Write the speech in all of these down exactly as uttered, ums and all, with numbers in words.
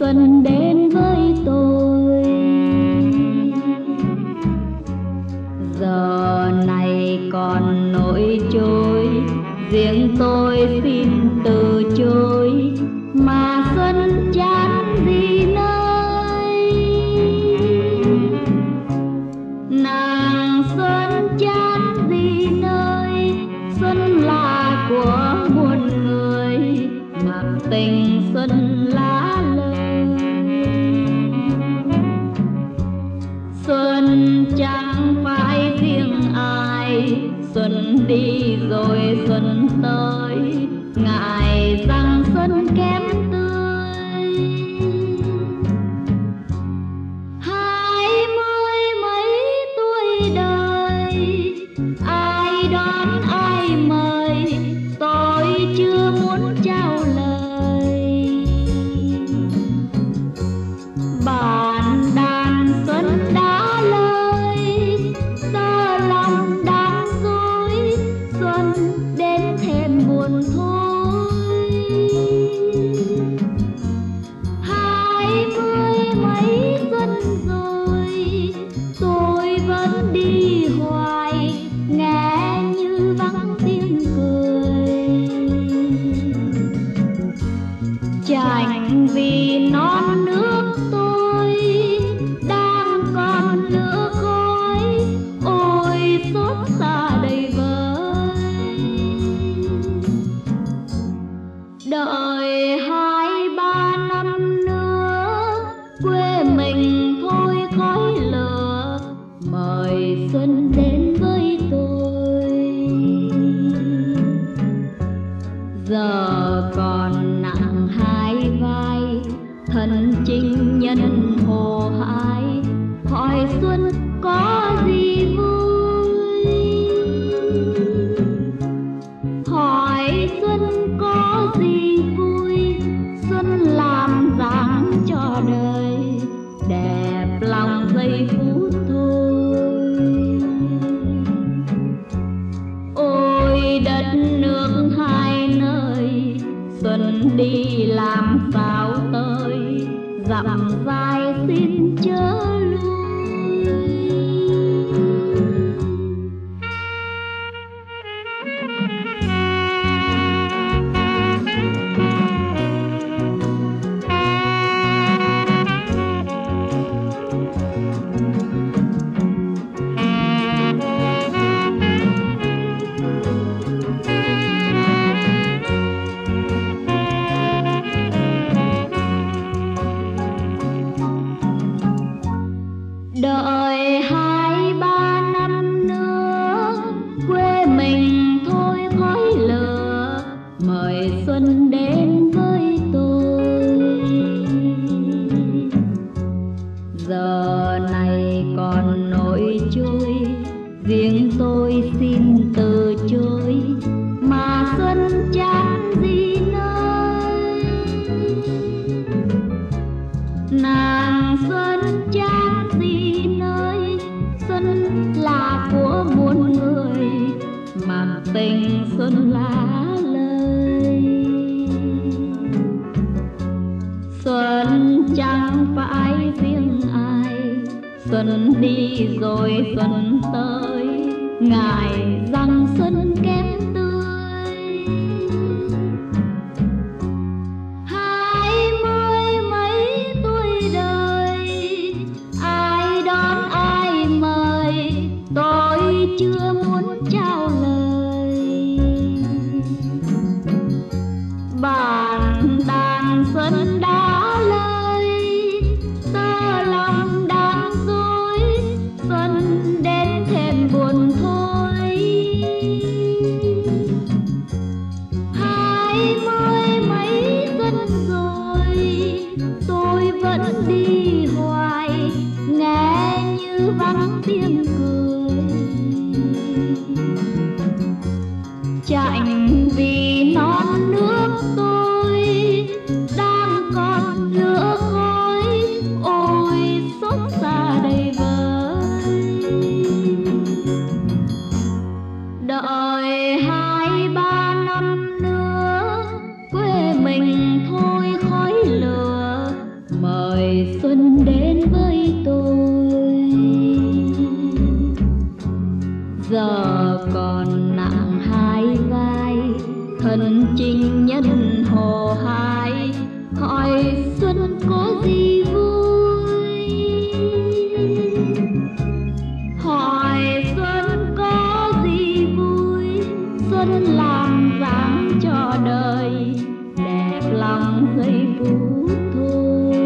xuân đến với tôi. Giờ này còn nỗi trôi, riêng tôi xin từ chối, mà xuân chán gì nơi. Nàng xuân chán gì nơi, xuân là của muôn người, mặc tình xuân lá lời. Xuân chẳng phải riêng ai, xuân đi rồi xuân tới, ngại rằng xuân kém tươi. Hai mươi mấy tuổi đời, ai đón ai mời, tôi chưa muốn trao lời. Bản đàn xuân đã lời, tơ lòng đang dối, xuân đến thêm buồn thôi. Hai mươi mấy xuân rồi, tôi vẫn đi hoài, nghe như vắng tiếng cười. Chẳng vì non nước tôi đang còn lửa khói, ôi xót xa đầy vơi. Đợi hai ba năm nữa, quê mình thôi khói lửa, mời xuân đến với tôi. Giờ còn nặng hai vai, thân chinh nhân hồ hãi, hỏi xuân có gì vui, hỏi xuân có gì vui. Xuân làm dáng cho đời, đẹp lòng giây phút thôi. Ôi đất nước hai nơi, xuân đi làm sao tới, dặm dài xin chớ lui. Đợi hai ba năm nữa, quê mình thôi khói lửa, mời xuân đến với tôi. Giờ này còn nỗi trôi, riêng tôi xin từ chối, mà xuân chán gì nơi. Nàng xuân chán gì nơi, xuân là của muôn người, mặc tình xuân lá lời. Xuân chẳng phải riêng ai, xuân đi rồi xuân tới, ngại rằng xuân kém tươi. Hai mươi mấy tuổi đời, ai đón ai mời, tôi chưa muốn trao lời. Bản đàn xuân đã lời, tơ lòng đang dối, xuân đến thêm buồn thôi. xuân có gì vui, hỏi xuân có gì vui, xuân làm dáng cho đời đẹp lòng giây phút thôi.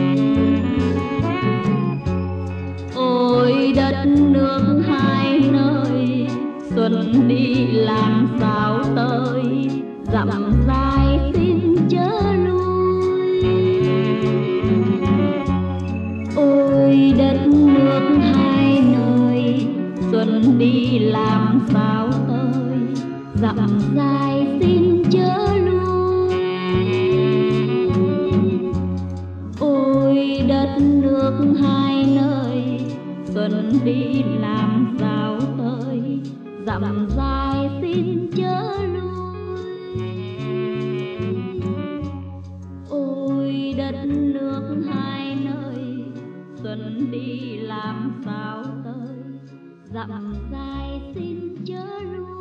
Ôi đất nước hai nơi, xuân đi làm sao tới, dặm dài xin chớ lui. Ôi đất nước hai nơi, xuân đi làm sao tới, dặm dài xin chớ lui. Ôi đất nước hai nơi, xuân đi làm sao tới, dặm dài xin chớ lui. Ôi đất nước hai nơi, xuân đi làm sao tới, dặm dài xin chớ lui.